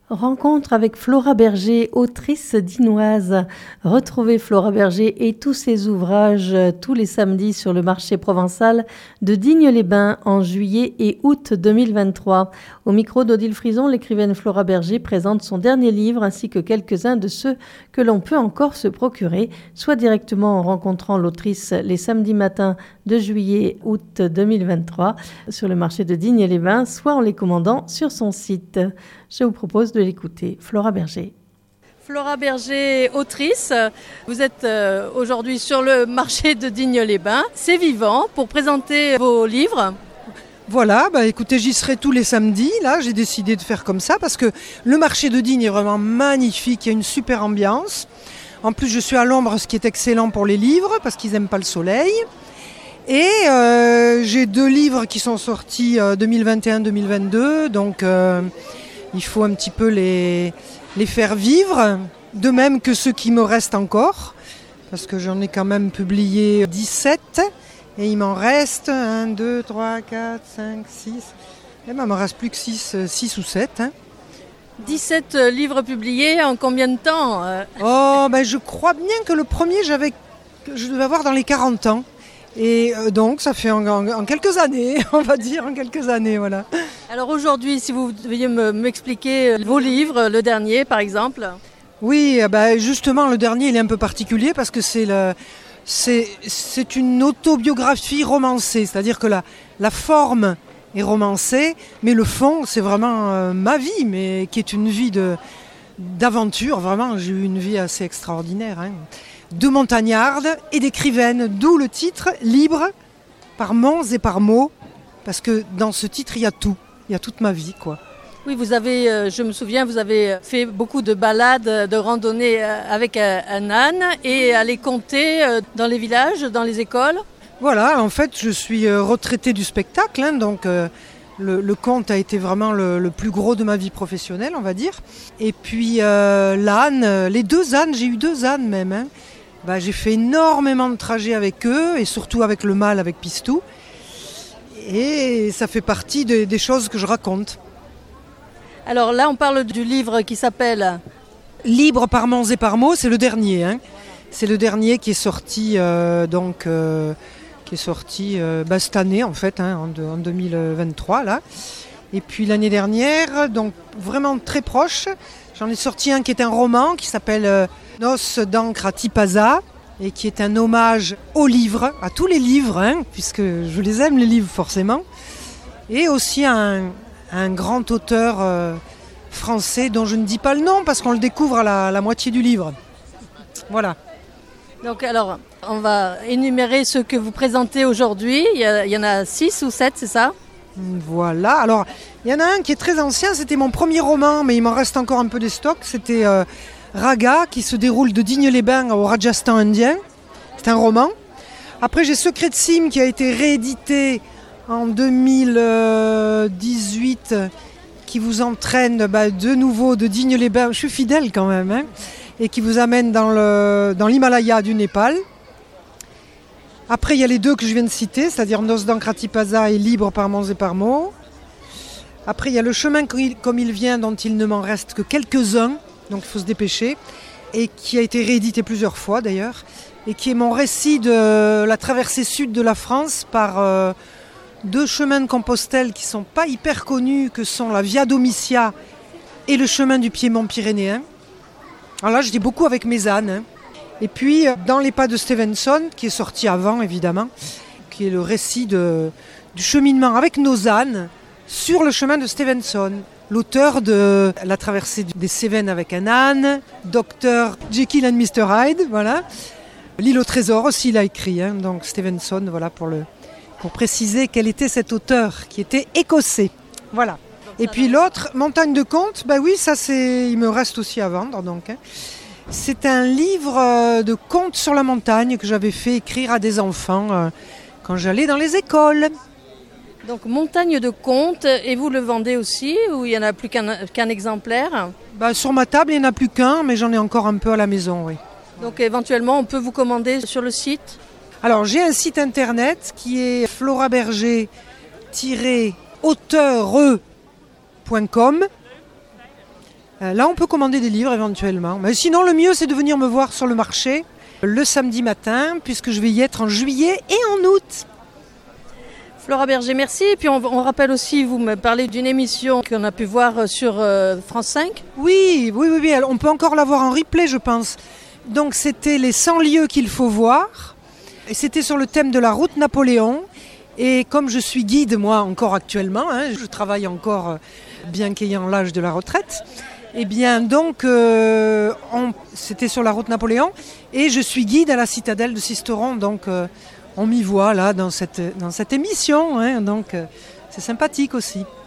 Rencontre avec Flora Berger, autrice dinoise. Retrouvez Flora Berger et tous ses ouvrages tous les samedis sur le marché provençal de Digne-les-Bains en juillet et août 2023. Au micro d'Odile Frison, l'écrivaine Flora Berger présente son dernier livre ainsi que quelques-uns de ceux que l'on peut encore se procurer, soit directement en rencontrant l'autrice les samedis matins de juillet-août 2023 sur le marché de Digne-les-Bains, soit en les commandant sur son site. Je vous propose de l'écouter. Flora Berger. Flora Berger, autrice. Vous êtes aujourd'hui sur le marché de Digne-les-Bains. C'est vivant pour présenter vos livres. Voilà, écoutez, j'y serai tous les samedis. Là, j'ai décidé de faire comme ça parce que le marché de Digne est vraiment magnifique. Il y a une super ambiance. En plus, je suis à l'ombre, ce qui est excellent pour les livres parce qu'ils n'aiment pas le soleil. Et j'ai 2 livres qui sont sortis 2021-2022. Donc... il faut un petit peu les faire vivre, de même que ceux qui me restent encore, parce que j'en ai quand même publié 17, et il m'en reste 1, 2, 3, 4, 5, 6, et il me reste plus que 6 ou 7. 17 livres publiés en combien de temps Je crois bien que le premier, je devais avoir dans les 40 ans. Et donc ça fait en quelques années, on va dire, en quelques années, voilà. Alors aujourd'hui, si vous deviez m'expliquer vos livres, le dernier par exemple. Oui, justement le dernier il est un peu particulier parce que c'est une autobiographie romancée, c'est-à-dire que la forme est romancée, mais le fond c'est vraiment ma vie, mais qui est une vie d'aventure, vraiment j'ai eu une vie assez extraordinaire, de montagnarde et d'écrivaine, d'où le titre « Libre par monts et par mots », parce que dans ce titre, il y a tout, il y a toute ma vie, quoi. Oui, vous avez, je me souviens, vous avez fait beaucoup de balades, de randonnées avec un âne et aller compter dans les villages, dans les écoles. Voilà, en fait, je suis retraitée du spectacle, donc le conte a été vraiment le plus gros de ma vie professionnelle, on va dire. Et puis l'âne, les 2 ânes, j'ai eu 2 ânes même, j'ai fait énormément de trajets avec eux et surtout avec le mâle, avec Pistou. Et ça fait partie des choses que je raconte. Alors là, on parle du livre qui s'appelle Libre par monts et par mots, c'est le dernier. C'est le dernier qui est sorti, cette année en fait, en 2023 là. Et puis l'année dernière, donc vraiment très proche, j'en ai sorti un qui est un roman qui s'appelle Noces d'encre à Tipaza et qui est un hommage aux livres, à tous les livres, puisque je les aime les livres forcément, et aussi un grand auteur français dont je ne dis pas le nom parce qu'on le découvre à la moitié du livre. Voilà. Donc alors, on va énumérer ceux que vous présentez aujourd'hui. Il y en a 6 ou 7, c'est ça ? Voilà, alors il y en a un qui est très ancien, c'était mon premier roman, mais il m'en reste encore un peu des stocks, c'était Raga, qui se déroule de Digne-les-Bains au Rajasthan indien, c'est un roman. Après j'ai Secret de Sim qui a été réédité en 2018, qui vous entraîne de nouveau de Digne-les-Bains, je suis fidèle quand même, et qui vous amène dans l'Himalaya du Népal. Après, il y a les 2 que je viens de citer, c'est-à-dire Noces d'encre à Tipaza et Libre par monts et par mots. Après, il y a Le chemin comme il vient, dont il ne m'en reste que quelques-uns, donc il faut se dépêcher, et qui a été réédité plusieurs fois d'ailleurs, et qui est mon récit de la traversée sud de la France par 2 chemins de Compostelle qui ne sont pas hyper connus, que sont la Via Domitia et le chemin du Piémont pyrénéen. Alors là, j'étais beaucoup avec mes ânes. Et puis, Dans les pas de Stevenson, qui est sorti avant, évidemment, qui est le récit du cheminement avec nos ânes sur le chemin de Stevenson. L'auteur de La traversée des Cévennes avec un âne, Dr Jekyll and Mr Hyde, voilà. L'île au trésor aussi, il a écrit, donc Stevenson, voilà, pour préciser quel était cet auteur, qui était écossais. Voilà. Et puis l'autre, Montagne de contes, oui, ça il me reste aussi à vendre, donc. C'est un livre de contes sur la montagne que j'avais fait écrire à des enfants quand j'allais dans les écoles. Donc Montagne de contes, et vous le vendez aussi ou il n'y en a plus qu'un exemplaire ? Sur ma table, il n'y en a plus qu'un, mais j'en ai encore un peu à la maison, oui. Donc éventuellement, on peut vous commander sur le site ? Alors j'ai un site internet qui est floraberger-auteure.com. Là, on peut commander des livres éventuellement. Mais sinon, le mieux, c'est de venir me voir sur le marché le samedi matin, puisque je vais y être en juillet et en août. Flora Berger, merci. Et puis on rappelle aussi, vous me parlez d'une émission qu'on a pu voir sur France 5. Oui. On peut encore la voir en replay, je pense. Donc, c'était les 100 lieux qu'il faut voir. Et c'était sur le thème de la route Napoléon. Et comme je suis guide, moi, encore actuellement, je travaille encore, bien qu'ayant l'âge de la retraite. Eh bien, donc, c'était sur la route Napoléon. Et je suis guide à la citadelle de Sisteron. Donc, on m'y voit là dans cette émission. Donc, c'est sympathique aussi.